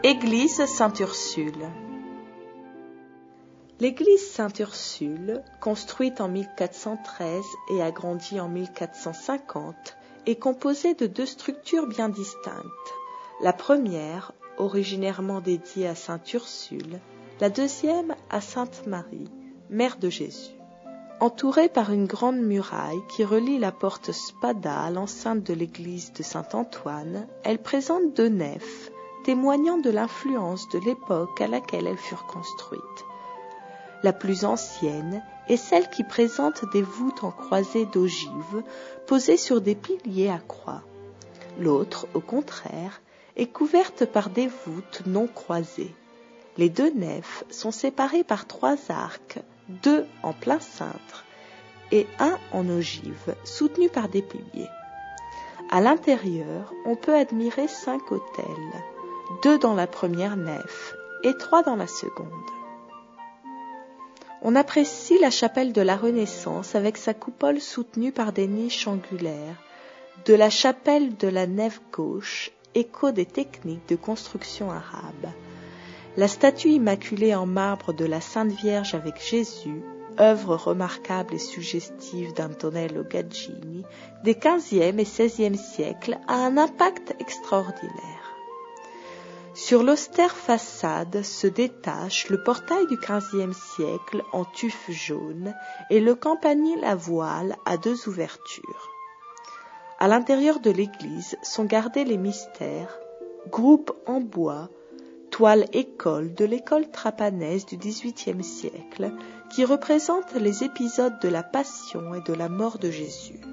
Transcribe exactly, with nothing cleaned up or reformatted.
Église Sainte-Ursule. L'église Sainte-Ursule, construite en mille quatre cent treize et agrandie en mille quatre cent cinquante, est composée de deux structures bien distinctes. La première, originairement dédiée à Sainte Ursule, la deuxième à Sainte Marie, Mère de Jésus. Entourée par une grande muraille qui relie la porte Spada à l'enceinte de l'église de Saint-Antoine, elle présente deux nefs, témoignant de l'influence de l'époque à laquelle elles furent construites. La plus ancienne est celle qui présente des voûtes en croisée d'ogives posées sur des piliers à croix. L'autre, au contraire, est couverte par des voûtes non croisées. Les deux nefs sont séparées par trois arcs, deux en plein cintre et un en ogive, soutenus par des piliers. À l'intérieur, on peut admirer cinq autels, deux dans la première nef et trois dans la seconde. On apprécie la chapelle de la Renaissance avec sa coupole soutenue par des niches angulaires, de la chapelle de la nef gauche, écho des techniques de construction arabe. La statue immaculée en marbre de la Sainte Vierge avec Jésus, œuvre remarquable et suggestive d'Antonello Gaggini, des quinzième et seizième siècles, a un impact extraordinaire. Sur l'austère façade se détache le portail du quinzième siècle en tuf jaune et le campanile à voile à deux ouvertures. À l'intérieur de l'église sont gardés les mystères, groupes en bois, toile école de l'école trapanaise du dix-huitième siècle, qui représente les épisodes de la Passion et de la mort de Jésus.